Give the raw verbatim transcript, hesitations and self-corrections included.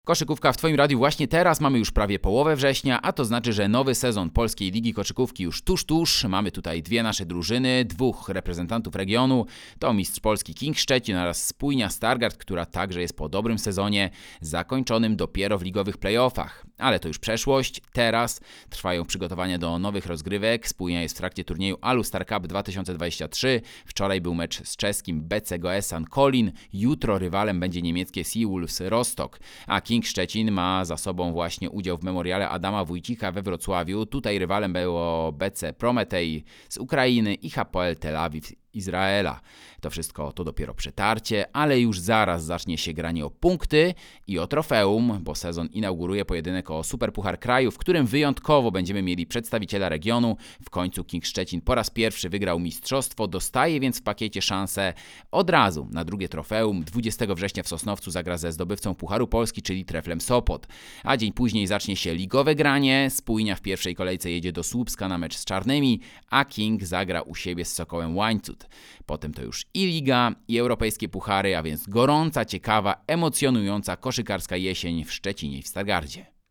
Koszykówka w Twoim radiu właśnie teraz, mamy już prawie połowę września, a to znaczy, że nowy sezon Polskiej Ligi Koszykówki już tuż, tuż. Mamy tutaj dwie nasze drużyny, dwóch reprezentantów regionu. To mistrz Polski King Szczecin oraz Spójnia Stargard, która także jest po dobrym sezonie, zakończonym dopiero w ligowych playoffach. Ale to już przeszłość. Teraz trwają przygotowania do nowych rozgrywek. Spójnia jest w trakcie turnieju Alu Star Cup dwa tysiące dwadzieścia trzy. Wczoraj był mecz z czeskim B C G S San Kolin. Jutro rywalem będzie niemieckie Seawolves Rostock. A King Szczecin ma za sobą właśnie udział w memoriale Adama Wójcika we Wrocławiu. Tutaj rywalem było B C Prometej z Ukrainy i H P L Tel Awiw z Izraela. To wszystko to dopiero przetarcie, ale już zaraz zacznie się granie o punkty i o trofeum, bo sezon inauguruje pojedynek o Superpuchar Kraju, w którym wyjątkowo będziemy mieli przedstawiciela regionu. W końcu King Szczecin po raz pierwszy wygrał mistrzostwo, dostaje więc w pakiecie szansę od razu na drugie trofeum. dwudziestego września w Sosnowcu zagra ze zdobywcą Pucharu Polski, czyli Treflem Sopot. A dzień później zacznie się ligowe granie. Spójnia w pierwszej kolejce jedzie do Słupska na mecz z Czarnymi, a King zagra u siebie z Sokołem Łańcut. Potem to już i liga, i europejskie puchary, a więc gorąca, ciekawa, emocjonująca koszykarska jesień w Szczecinie i w Stargardzie.